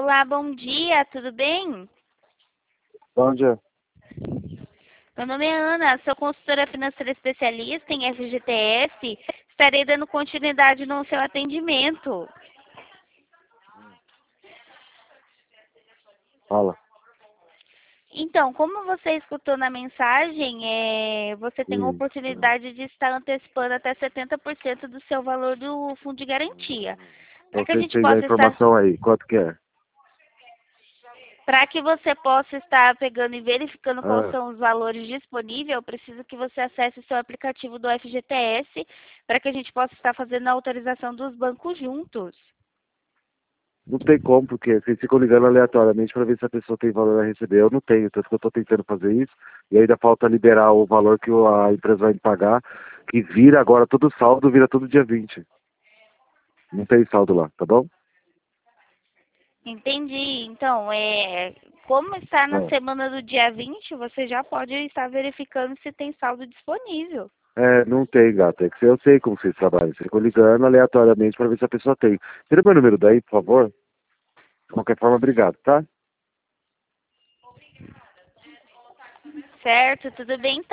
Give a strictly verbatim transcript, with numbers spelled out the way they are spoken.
Olá, bom dia, tudo bem? Bom dia. Meu nome é Ana, sou consultora financeira especialista em F G T S. Estarei dando continuidade no seu atendimento. Fala. Então, como você escutou na mensagem, é, você tem a Sim. oportunidade de estar antecipando até setenta por cento do seu valor do fundo de garantia. Para Então que a você gente fez a possa estar, informação aí. Quanto que é? para que você possa estar pegando e verificando quais Ah, são os valores disponíveis, eu preciso que você acesse o seu aplicativo do F G T S para que a gente possa estar fazendo a autorização dos bancos juntos. não tem como, porque vocês ficam ligando aleatoriamente para ver se a pessoa tem valor a receber. Eu não tenho, tanto que eu estou tentando fazer isso. E ainda falta liberar o valor que o- a empresa vai me pagar, que vira agora todo saldo, vira todo dia vinte. Não tem saldo lá, tá bom? Entendi. Então, é, como está na Ah. semana do dia vinte, você já pode estar verificando se tem saldo disponível. É, não tem, gata. É que eu sei como vocês trabalham. Vocês ficam ligando aleatoriamente para ver se a pessoa tem. Tira meu número daí, por favor. De qualquer forma, obrigado, tá? Certo? Tudo bem?